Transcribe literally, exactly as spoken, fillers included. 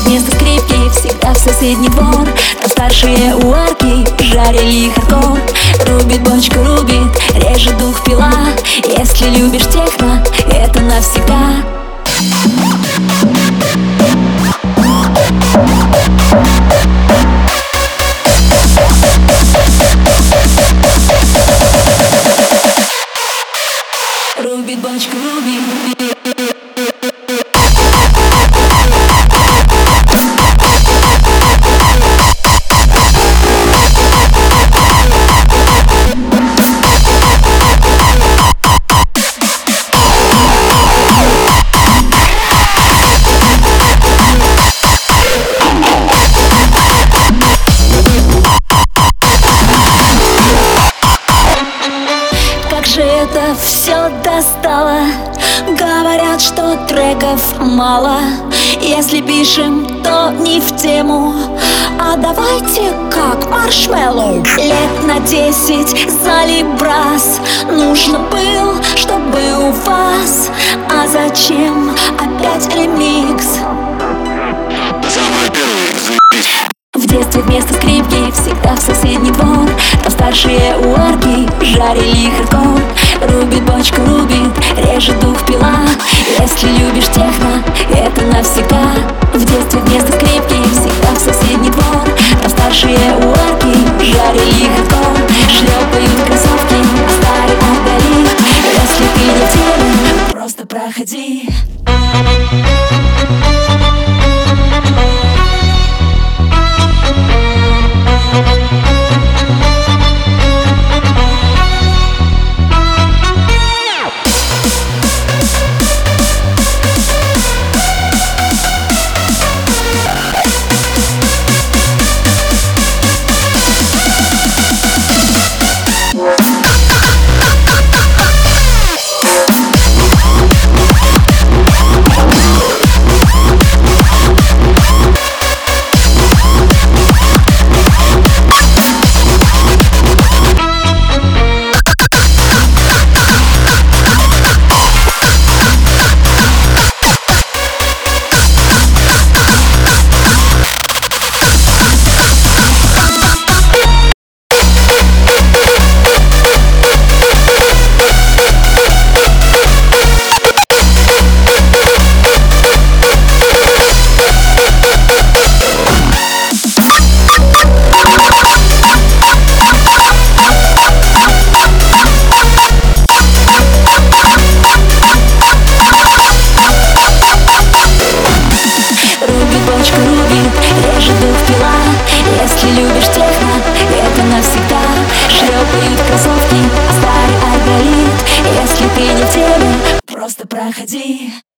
вместо скрипки всегда в соседний двор. Там старшие у арки жарили хардкор. Рубит бочку, рубит, режет дух пила. Если любишь техно, это навсегда. Рубит бочку, рубит. Это все достало. Говорят, что треков мало. Если пишем, то не в тему. А давайте как маршмеллоу. Лет на десять залибрас нужно был, чтобы у вас. А зачем опять ремикс? В детстве вместо скрипки всегда в соседний двор. Там старшие у арки жарили хардкор. Рубит бочку, рубит, режет дух пила. Если любишь техно, это навсегда. В детстве вместо скрипки всегда в соседний двор. Там старшие у арки жарили хардкор. Шлепают кроссовки, а старый отдали. Если ты не в теме, просто проходи. Если любишь техно, это навсегда. Шлепают кроссовки, а старый арголит. Если ты не в теме, просто проходи.